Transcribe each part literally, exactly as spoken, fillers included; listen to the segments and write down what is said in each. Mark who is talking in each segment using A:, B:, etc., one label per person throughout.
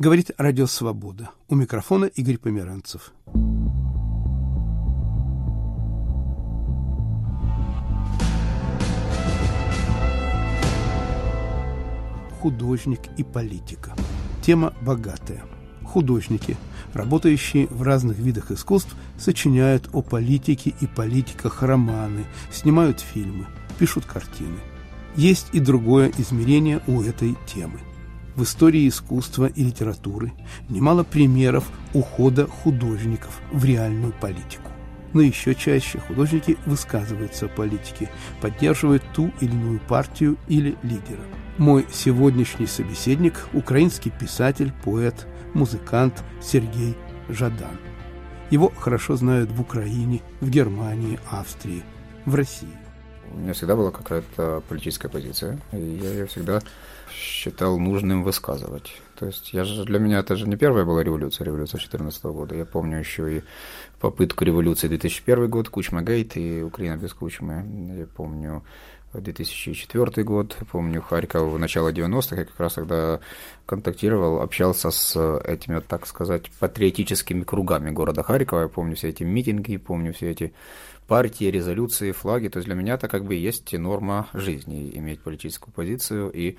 A: Говорит Радио Свобода. У микрофона Игорь Померанцев. Художник и политика. Тема богатая. Художники, работающие в разных видах искусств, сочиняют о политике и политиках романы, снимают фильмы, пишут картины. Есть и другое измерение у этой темы. В истории искусства и литературы немало примеров ухода художников в реальную политику. Но еще чаще художники высказываются о политике, поддерживают ту или иную партию или лидера. Мой сегодняшний собеседник – украинский писатель, поэт, музыкант Сергей Жадан. Его хорошо знают в Украине, в Германии, Австрии, в России.
B: У меня всегда была какая-то политическая позиция, и я ее всегда считал нужным высказывать. То есть я же, для меня это же не первая была революция, революция две тысячи четырнадцатого года. Я помню еще и попытку революции две тысячи первый год, Кучма-гейт и Украина без Кучмы. Я помню две тысячи четвёртый год, помню Харьков, начало девяностых, я как раз тогда контактировал, общался с этими, так сказать, патриотическими кругами города Харькова. Я помню все эти митинги, помню все эти партии, резолюции, флаги. То есть для меня это как бы есть норма жизни, иметь политическую позицию и,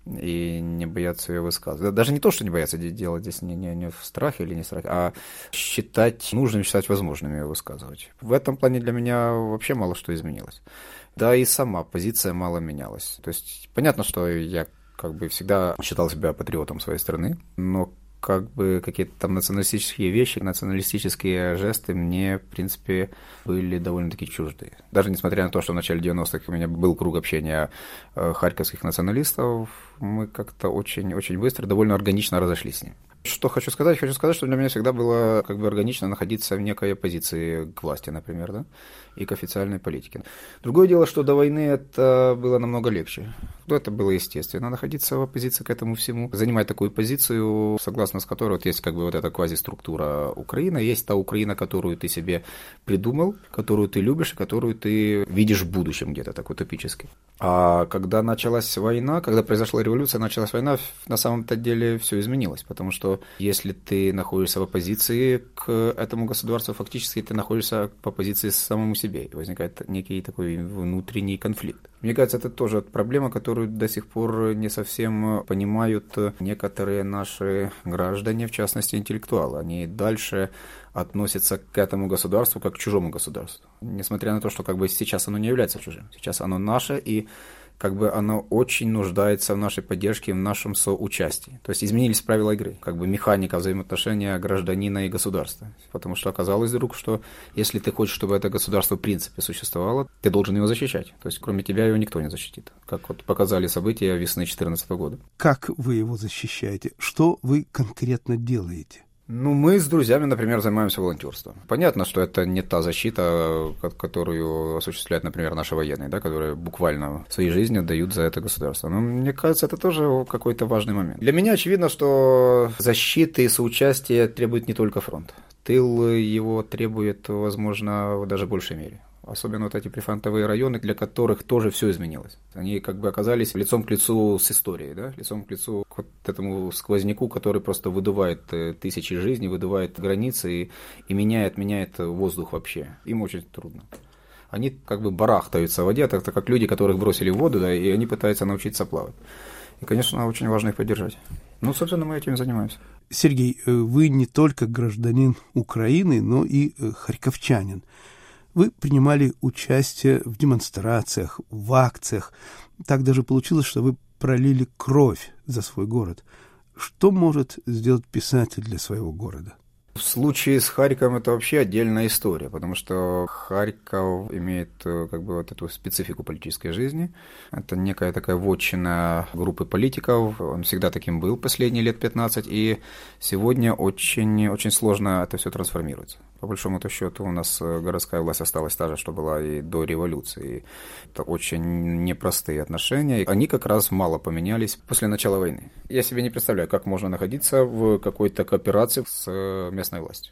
B: и не бояться ее высказывать. Даже не то, что не бояться делать здесь не, не, не в страхе или не в страхе, а считать нужным, считать возможным ее высказывать. В этом плане для меня вообще мало что изменилось. Да и сама позиция мало менялась. То есть понятно, что я как бы всегда считал себя патриотом своей страны, но как бы какие-то там националистические вещи, националистические жесты мне, в принципе, были довольно-таки чужды. Даже несмотря на то, что в начале девяностых у меня был круг общения харьковских националистов, мы как-то очень-очень быстро, довольно органично разошлись с ним. Что хочу сказать? Хочу сказать, что для меня всегда было как бы органично находиться в некой оппозиции к власти, например, да, и к официальной политике. Другое дело, что до войны это было намного легче. Ну, это было естественно, находиться в оппозиции к этому всему, занимать такую позицию, согласно с которой вот есть как бы вот эта квазиструктура Украины, есть та Украина, которую ты себе придумал, которую ты любишь, которую ты видишь в будущем где-то так утопически. А когда началась война, когда произошла революция, началась война, на самом-то деле все изменилось, потому что если ты находишься в оппозиции к этому государству, фактически ты находишься в оппозиции самому себе, и возникает некий такой внутренний конфликт. Мне кажется, это тоже проблема, которую до сих пор не совсем понимают некоторые наши граждане, в частности интеллектуалы. Они дальше относятся к этому государству как к чужому государству. Несмотря на то, что как бы сейчас оно не является чужим. Сейчас оно наше, и как бы оно очень нуждается в нашей поддержке, в нашем соучастии. То есть изменились правила игры, как бы механика взаимоотношения гражданина и государства. Потому что оказалось вдруг, что если ты хочешь, чтобы это государство в принципе существовало, ты должен его защищать. То есть кроме тебя его никто не защитит. Как вот показали события весны две тысячи четырнадцатого года.
A: Как вы его защищаете? Что вы конкретно делаете?
B: Ну, мы с друзьями, например, занимаемся волонтерством. Понятно, что это не та защита, которую осуществляют, например, наши военные, да, которые буквально своей жизнью дают за это государство. Но мне кажется, это тоже какой-то важный момент. Для меня очевидно, что защиты и соучастия требует не только фронт. Тыл его требует, возможно, даже в большей мере. Особенно вот эти прифронтовые районы, для которых тоже все изменилось. Они как бы оказались лицом к лицу с историей, да? Лицом к лицу к вот этому сквозняку, который просто выдувает тысячи жизней, выдувает границы и, и меняет, меняет воздух вообще. Им очень трудно. Они как бы барахтаются в воде, так как люди, которых бросили в воду, да, и они пытаются научиться плавать. И, конечно, очень важно их поддержать. Ну, собственно, мы этим занимаемся.
A: Сергей, вы не только гражданин Украины, но и харьковчанин. Вы принимали участие в демонстрациях, в акциях. Так даже получилось, что вы пролили кровь за свой город. Что может сделать писатель для своего города?
B: В случае с Харьковом это вообще отдельная история, потому что Харьков имеет как бы вот эту специфику политической жизни. Это некая такая вотчина группы политиков, он всегда таким был последние лет пятнадцать, и сегодня очень, очень сложно это все трансформируется. По большому-то счету у нас городская власть осталась та же, что была и до революции. Это очень непростые отношения. Они как раз мало поменялись после начала войны. Я себе не представляю, как можно находиться в какой-то кооперации с местной властью. То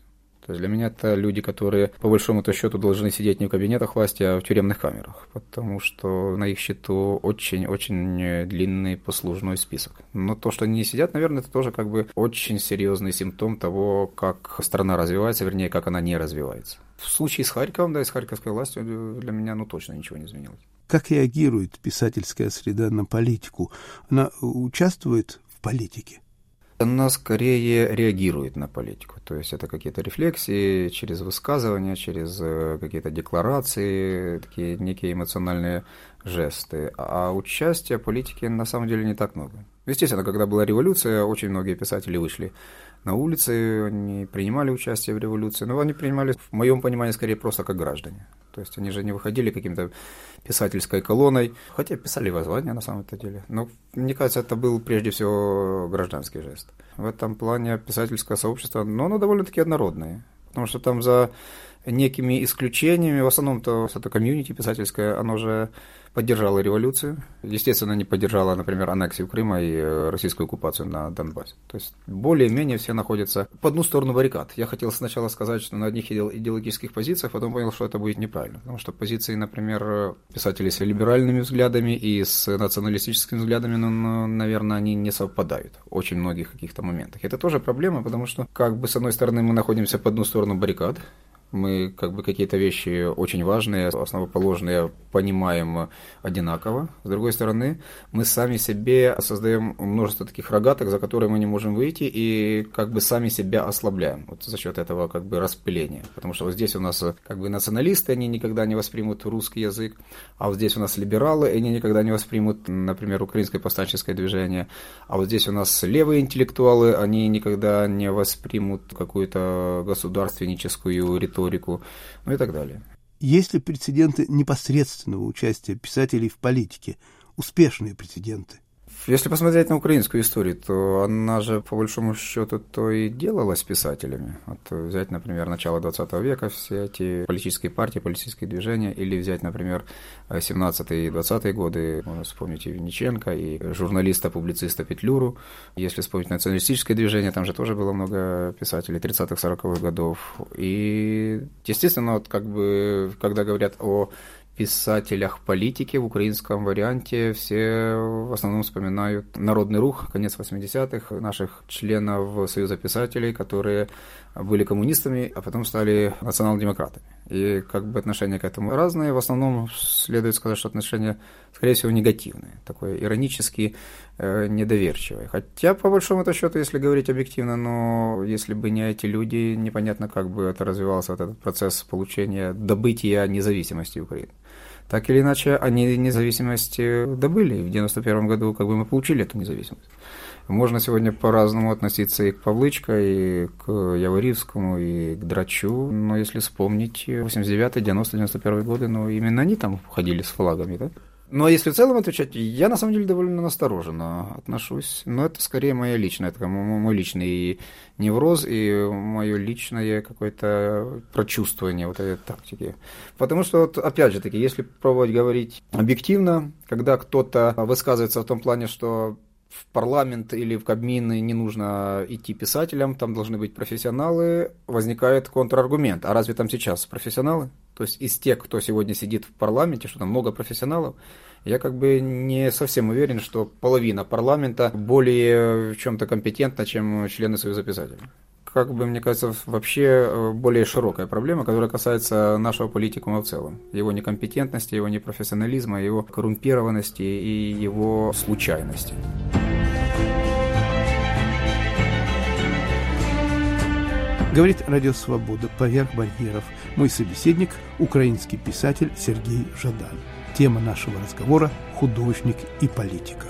B: То есть для меня это люди, которые по большому-то счету должны сидеть не в кабинетах власти, а в тюремных камерах, потому что на их счету очень-очень длинный послужной список. Но то, что они не сидят, наверное, это тоже как бы очень серьезный симптом того, как страна развивается, вернее, как она не развивается. В случае с Харьковом, да, и с харьковской властью для меня, ну, точно ничего не изменилось.
A: Как реагирует писательская среда на политику? Она участвует в политике?
B: Она скорее реагирует на политику, то есть это какие-то рефлексии через высказывания, через какие-то декларации, такие некие эмоциональные жесты, а участия политики на самом деле не так много. Естественно, когда была революция, очень многие писатели вышли на улицы, они принимали участие в революции, но они принимали, в моем понимании, скорее просто как граждане. То есть они же не выходили каким-то писательской колонной, хотя писали воззвания на самом-то деле. Но мне кажется, это был прежде всего гражданский жест. В этом плане писательское сообщество, но оно довольно-таки однородное, потому что там за некими исключениями, в основном-то это комьюнити писательское, оно же поддержало революцию. Естественно, не поддержало, например, аннексию Крыма и российскую оккупацию на Донбассе. То есть более-менее все находятся по одну сторону баррикад. Я хотел сначала сказать, что на одних идеологических позициях, потом понял, что это будет неправильно. Потому что позиции, например, писателей с либеральными взглядами и с националистическими взглядами, ну, наверное, они не совпадают в очень многих каких-то моментах. Это тоже проблема, потому что, как бы, с одной стороны, мы находимся по одну сторону баррикад, мы как бы какие-то вещи очень важные, основоположные понимаем одинаково. С другой стороны, мы сами себе создаем множество таких рогаток, за которые мы не можем выйти, и как бы сами себя ослабляем вот за счет этого как бы распыления. Потому что вот здесь у нас как бы националисты, они никогда не воспримут русский язык, а вот здесь у нас либералы, они никогда не воспримут, например, украинское повстанческое движение, а вот здесь у нас левые интеллектуалы, они никогда не воспримут какую-то государственническую риторику, ну и так далее.
A: Есть ли прецеденты непосредственного участия писателей в политике? Успешные прецеденты?
B: Если посмотреть на украинскую историю, то она же, по большому счету, то и делалась писателями. Вот взять, например, начало двадцатого века, все эти политические партии, политические движения, или взять, например, семнадцатые и двадцатые годы, можно вспомнить и Винниченко, и журналиста-публициста Петлюру. Если вспомнить националистическое движение, там же тоже было много писателей тридцатых-сороковых годов. И, естественно, вот как бы, когда говорят о писателях политики в украинском варианте, все в основном вспоминают Народный рух, конец восьмидесятых, наших членов Союза писателей, которые были коммунистами, а потом стали национал-демократами. И как бы отношения к этому разные. В основном следует сказать, что отношения, скорее всего, негативные, такое иронически э, недоверчивое. Хотя, по большому счету, если говорить объективно, но если бы не эти люди, непонятно, как бы это развивался, вот этот процесс получения, добытия независимости Украины. Так или иначе, они независимость добыли. В девяносто первом году как бы мы получили эту независимость. Можно сегодня по-разному относиться и к Павлычко, и к Яворівському, и к Драчу. Но если вспомнить восемьдесят девятый, девяностый, девяносто первый годы, ну именно они там ходили с флагами, да? Но если в целом отвечать, я на самом деле довольно настороженно отношусь. Но это скорее моя личная, это мой личный невроз и мое личное какое-то прочувствование вот этой тактики. Потому что, вот, опять же таки, если пробовать говорить объективно, когда кто-то высказывается в том плане, что в парламент или в Кабмин не нужно идти писателям, там должны быть профессионалы, возникает контраргумент. А разве там сейчас профессионалы? То есть из тех, кто сегодня сидит в парламенте, что там много профессионалов, я как бы не совсем уверен, что половина парламента более в чем-то компетентна, чем члены Союза писателей. Как бы, мне кажется, вообще более широкая проблема, которая касается нашего политикума в целом. Его некомпетентности, его непрофессионализма, его коррумпированности и его случайности.
A: Говорит Радио Свобода «Поверх барьеров». Мой собеседник – украинский писатель Сергей Жадан. Тема нашего разговора – художник и политика.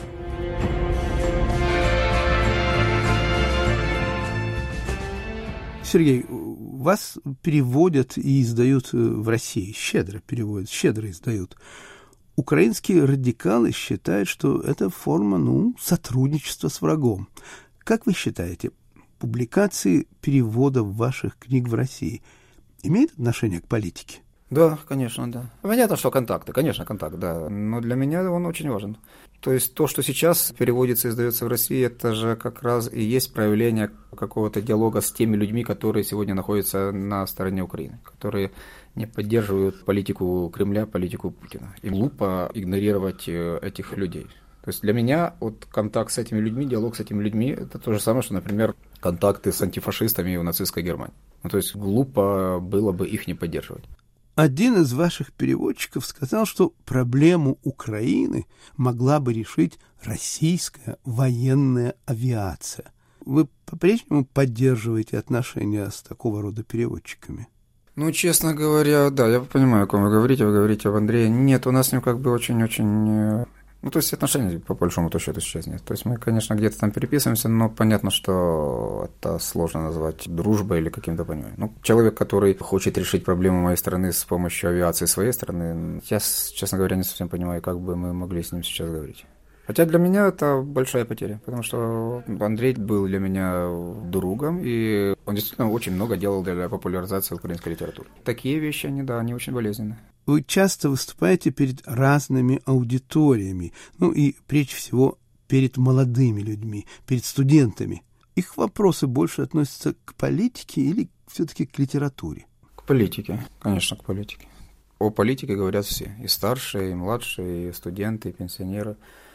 A: Сергей, вас переводят и издают в России, щедро переводят, щедро издают. Украинские радикалы считают, что это форма, ну, сотрудничества с врагом. Как вы считаете, публикации переводов ваших книг в России имеют отношение к политике?
B: Да, конечно, да. Понятно, что контакты, конечно, контакт, да. Но для меня он очень важен. То есть то, что сейчас переводится и издается в России, это же как раз и есть проявление какого-то диалога с теми людьми, которые сегодня находятся на стороне Украины, которые не поддерживают политику Кремля, политику Путина. И глупо игнорировать этих людей. То есть для меня вот контакт с этими людьми, диалог с этими людьми, это то же самое, что, например, контакты с антифашистами в нацистской Германии. Ну, то есть глупо было бы их не поддерживать.
A: Один из ваших переводчиков сказал, что проблему Украины могла бы решить российская военная авиация. Вы по-прежнему поддерживаете отношения с такого рода переводчиками?
B: Ну, честно говоря, да, я понимаю, о ком вы говорите, вы говорите об Андрее. Нет, у нас с ним как бы очень-очень... Ну, то есть отношений, по большому счету, сейчас нет. То есть мы, конечно, где-то там переписываемся, но понятно, что это сложно назвать дружбой или каким-то пониманием. Ну, человек, который хочет решить проблему моей страны с помощью авиации своей страны, я, честно говоря, не совсем понимаю, как бы мы могли с ним сейчас говорить. Хотя для меня это большая потеря, потому что Андрей был для меня другом, и он действительно очень много делал для популяризации украинской литературы. Такие вещи, они, да, они очень болезненны.
A: Вы часто выступаете перед разными аудиториями, ну и прежде всего перед молодыми людьми, перед студентами. Их вопросы больше относятся к политике или все-таки к литературе?
B: К политике, конечно, к политике. О политике говорят все, и старшие, и младшие, и студенты, и пенсионеры.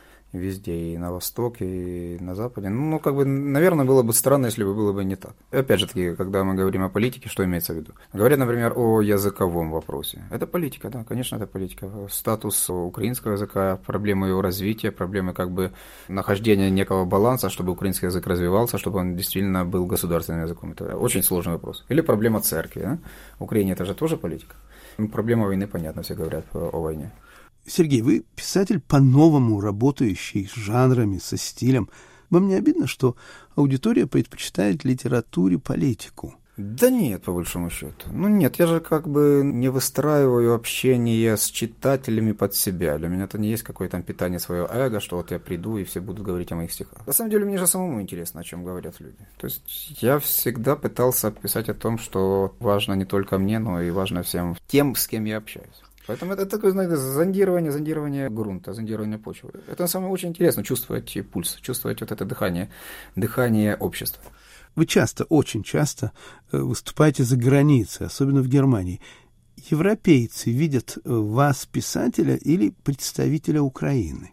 B: Везде, и на Востоке, и на Западе. Ну, как бы, наверное, было бы странно, если бы было бы не так. И опять же таки, когда мы говорим о политике, что имеется в виду? Говорят, например, о языковом вопросе. Это политика, да, конечно, это политика. Статус украинского языка, проблемы его развития, проблемы как бы нахождения некого баланса, чтобы украинский язык развивался, чтобы он действительно был государственным языком. Это очень сложный вопрос. Или проблема церкви, да? В Украине это же тоже политика. Проблема войны, понятно, все говорят о войне.
A: Сергей, вы писатель по-новому работающий с жанрами, со стилем. Вам не обидно, что аудитория предпочитает литературе политику?
B: Да нет, по большому счету. Ну нет, я же как бы не выстраиваю общение с читателями под себя. Для меня это не есть какое-то там питание своего эго, что вот я приду и все будут говорить о моих стихах. На самом деле мне же самому интересно, о чем говорят люди. То есть я всегда пытался писать о том, что важно не только мне, но и важно всем тем, с кем я общаюсь. Поэтому это такое, знаете, зондирование, зондирование грунта, зондирование почвы. Это на самом деле очень интересно, чувствовать пульс, чувствовать вот это дыхание, дыхание общества.
A: Вы часто, очень часто выступаете за границей, особенно в Германии. Европейцы видят вас писателя или представителя Украины?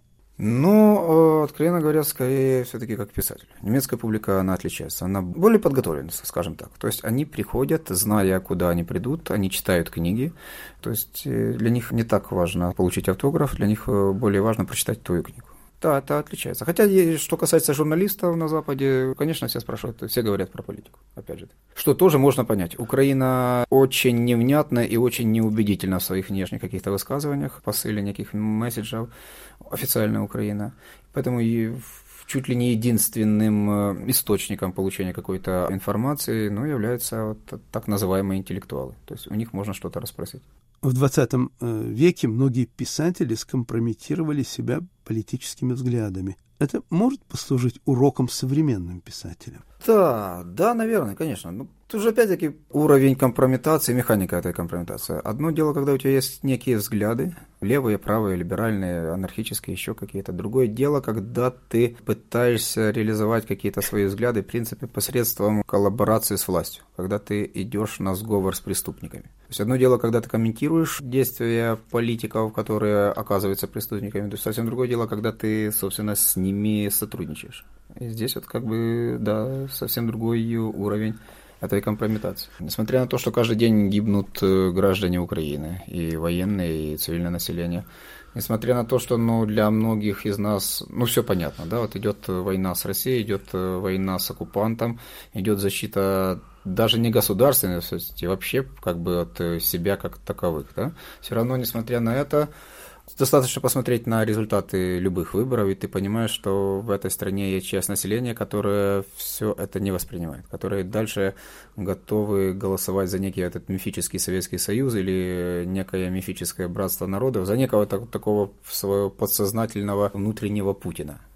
B: Ну, откровенно говоря, скорее все-таки как писатель. Немецкая публика, она отличается. Она более подготовлена, скажем так. То есть они приходят, зная, куда они придут, они читают книги. То есть для них не так важно получить автограф, для них более важно прочитать твою книгу. Да, это отличается. Хотя, что касается журналистов на Западе, конечно, все спрашивают, все говорят про политику, опять же. Что тоже можно понять. Украина очень невнятна и очень неубедительна в своих внешних каких-то высказываниях, посыле неких месседжев, официальная Украина. Поэтому и чуть ли не единственным источником получения какой-то информации, ну, являются вот так называемые интеллектуалы. То есть у них можно что-то расспросить.
A: В двадцатом веке многие писатели скомпрометировали себя политическими взглядами. Это может послужить уроком современным писателям?
B: Да, да, наверное, конечно. Ну, тут же опять-таки уровень компрометации, механика этой компрометации. Одно дело, когда у тебя есть некие взгляды, левые, правые, либеральные, анархические, еще какие-то. Другое дело, когда ты пытаешься реализовать какие-то свои взгляды, в принципе, посредством коллаборации с властью, когда ты идешь на сговор с преступниками. То есть одно дело, когда ты комментируешь действия политиков, которые оказываются преступниками, то есть совсем другое дело, когда ты, собственно, с ними сотрудничаешь. И здесь вот как бы, да, совсем другой уровень этой компрометации. Несмотря на то, что каждый день гибнут граждане Украины, и военные, и цивильное население, несмотря на то, что ну, для многих из нас, ну, все понятно, да, вот идет война с Россией, идет война с оккупантом, идет защита даже не государственности, вообще как бы от себя как таковых, да, все равно, несмотря на это, достаточно посмотреть на результаты любых выборов, и ты понимаешь, что в этой стране есть часть населения, которая все это не воспринимает, которые дальше готовы голосовать за некий этот мифический Советский Союз или некое мифическое братство народов, за некого так, такого своего подсознательного внутреннего Путина.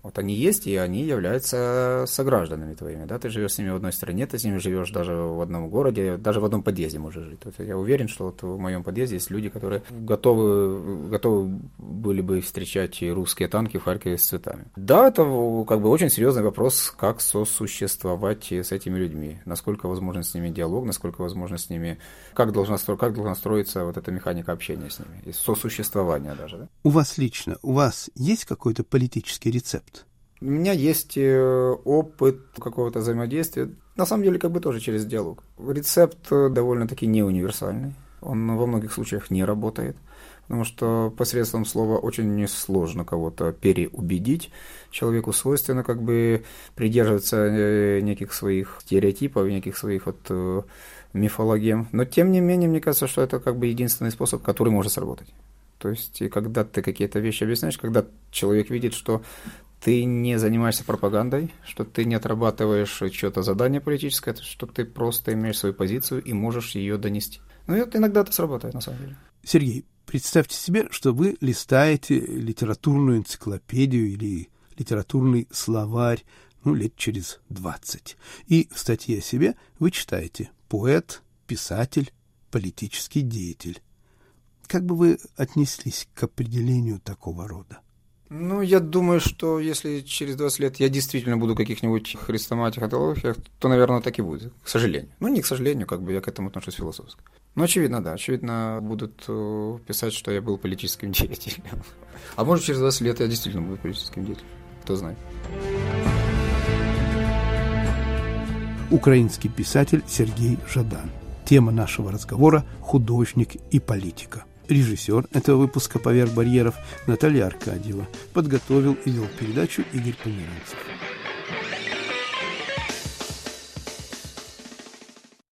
B: Вот они есть, и они являются согражданами твоими, да, ты живешь с ними в одной стране, ты с ними живешь даже в одном городе, даже в одном подъезде можешь жить. То есть я уверен, что вот в моем подъезде есть люди, которые готовы, готовы были бы встречать русские танки в Харькове с цветами. Да, это как бы очень серьезный вопрос, как сосуществовать с этими людьми, насколько возможен с ними диалог, насколько возможно с ними, как должна, как должна строиться вот эта механика общения с ними, и сосуществования даже. Да?
A: У вас лично, у вас есть какой-то политический рецепт?
B: У меня есть опыт какого-то взаимодействия, на самом деле как бы тоже через диалог. Рецепт довольно-таки не универсальный, он во многих случаях не работает, потому что посредством слова очень сложно кого-то переубедить. Человеку свойственно как бы придерживаться неких своих стереотипов, неких своих вот мифологем, но тем не менее мне кажется, что это как бы единственный способ, который может сработать. То есть, когда ты какие-то вещи объясняешь, когда человек видит, что ты не занимаешься пропагандой, что ты не отрабатываешь что-то задание политическое, что ты просто имеешь свою позицию и можешь ее донести. Ну, и вот иногда это срабатывает, на самом деле.
A: Сергей, представьте себе, что вы листаете литературную энциклопедию или литературный словарь, ну, лет через двадцать. И в статье о себе вы читаете «поэт», «писатель», «политический деятель». Как бы вы отнеслись к определению такого рода?
B: Ну, я думаю, что если через двадцать лет я действительно буду в каких-нибудь хрестоматиях, антологиях, то, наверное, так и будет, к сожалению. Ну, не к сожалению, как бы я к этому отношусь философски. Но, очевидно, да, очевидно, будут писать, что я был политическим деятелем. А может, через двадцать лет я действительно буду политическим деятелем, кто знает.
A: Украинский писатель Сергей Жадан. Тема нашего разговора – художник и политика. Режиссер этого выпуска «Поверх барьеров» Наталья Аркадьева. Подготовил и вел передачу Игорь Померанцев.